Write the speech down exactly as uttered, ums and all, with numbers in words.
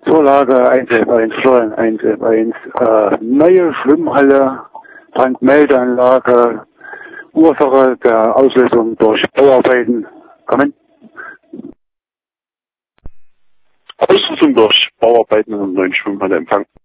Vorlage eins elf eins, Steuern eins elf eins, äh, neue Schwimmhalle, Brandmeldeanlage, Ursache der Auslösung durch Bauarbeiten. Kommen. Auslösung durch Bauarbeiten in der neuen Schwimmhalle empfangen.